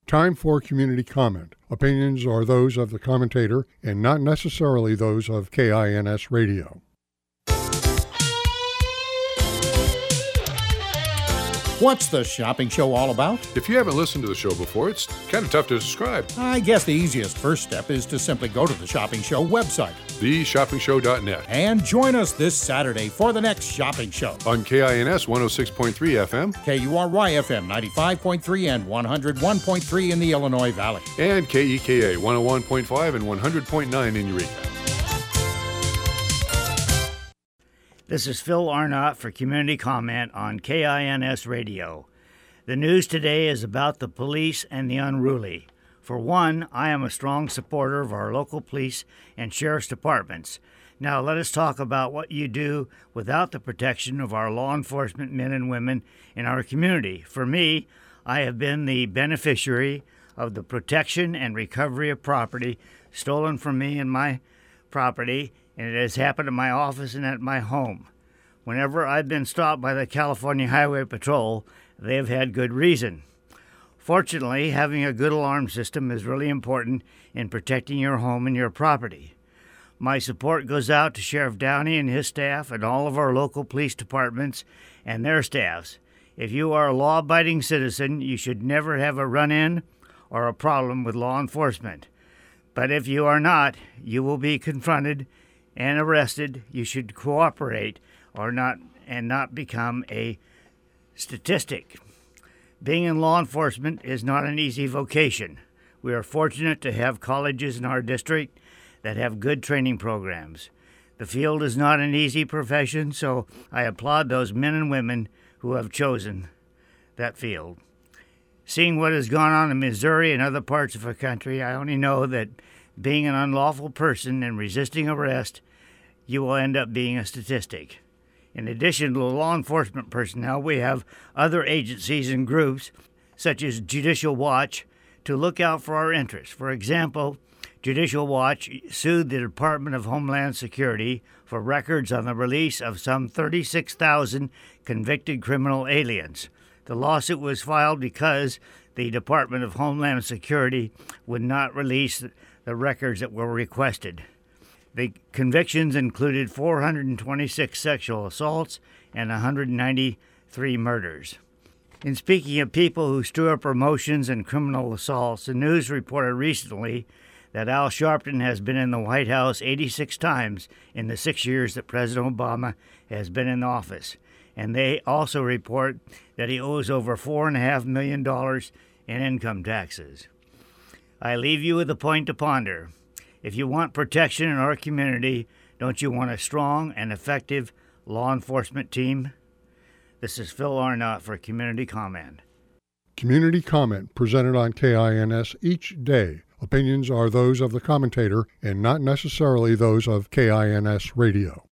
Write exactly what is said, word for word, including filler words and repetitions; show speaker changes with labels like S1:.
S1: Time for community comment. Opinions are those of the commentator and not necessarily those of K I N S Radio.
S2: What's the shopping show all about?
S3: If you haven't listened to the show before, it's kind of tough to describe.
S2: I guess the easiest first step is to simply go to the Shopping Show website,
S3: the shopping show dot net,
S2: and join us this Saturday for the next shopping show.
S3: On K I N S one oh six point three F M,
S2: K U R Y F M ninety-five point three and one oh one point three in the Illinois Valley,
S3: and K E K A one oh one point five and one hundred point nine in Eureka.
S4: This is Phil Arnott for Community Comment on K I N S Radio. The news today is about the police and the unruly. For one, I am a strong supporter of our local police and sheriff's departments. Now let us talk about what you do without the protection of our law enforcement men and women in our community. For me, I have been the beneficiary of the protection and recovery of property stolen from me and my property, and it has happened in my office and at my home. Whenever I've been stopped by the California Highway Patrol, they have had good reason. Fortunately, having a good alarm system is really important in protecting your home and your property. My support goes out to Sheriff Downey and his staff and all of our local police departments and their staffs. If you are a law-abiding citizen, you should never have a run-in or a problem with law enforcement. But if you are not, you will be confronted and arrested. You should cooperate or not and not become a statistic. Being in law enforcement is not an easy vocation. We are fortunate to have colleges in our district that have good training programs. The field is not an easy profession, so I applaud those men and women who have chosen that field. Seeing what has gone on in Missouri and other parts of the country, I only know that being an unlawful person and resisting arrest, you will end up being a statistic. In addition to law enforcement personnel, we have other agencies and groups, such as Judicial Watch, to look out for our interests. For example, Judicial Watch sued the Department of Homeland Security for records on the release of some thirty-six thousand convicted criminal aliens. The lawsuit was filed because the Department of Homeland Security would not release the records that were requested. The convictions included four hundred twenty-six sexual assaults and one hundred ninety-three murders. In speaking of people who stir up emotions and criminal assaults, the news reported recently that Al Sharpton has been in the White House eighty-six times in the six years that President Obama has been in office. And they also report that he owes over four point five million dollars in income taxes. I leave you with a point to ponder. If you want protection in our community, don't you want a strong and effective law enforcement team? This is Phil Arnott for Community Comment.
S1: Community Comment presented on K I N S each day. Opinions are those of the commentator and not necessarily those of K I N S Radio.